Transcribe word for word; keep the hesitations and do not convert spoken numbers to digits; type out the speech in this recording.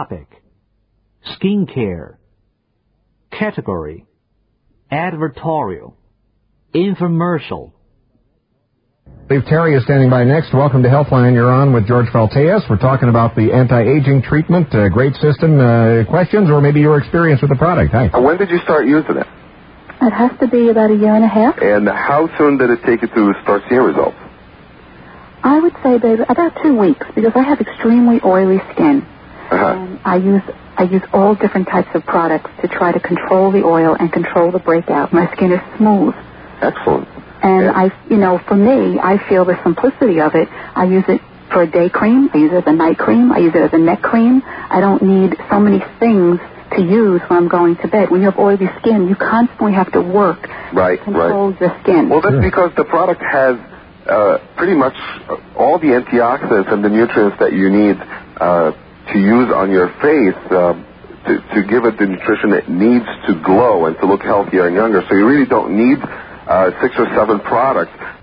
Topic. Skincare. Category. Advertorial. Infomercial. Dave Terry is standing by next. Welcome to Healthline. You're on with George Falteas. We're talking about the anti-aging treatment. Uh, great system. Uh, questions or maybe your experience with the product? Hi. When did you start using it? It has to be about a year and a half. And how soon did it take you to start seeing results? I would say, baby, about two weeks because I have extremely oily skin. Uh-huh. And I use I use all different types of products to try to control the oil and control the breakout. My skin is smooth. Excellent. And yeah. I, you know, for me, I feel the simplicity of it. I use it for a day cream. I use it as a night cream. I use it as a neck cream. I don't need so many things to use when I'm going to bed. When you have oily skin, you constantly have to work right, to control right. your skin. Well, that's because the product has uh, pretty much all the antioxidants and the nutrients that you need uh, to use on your face uh, to, to give it the nutrition it needs to glow and to look healthier and younger. So you really don't need uh, six or seven products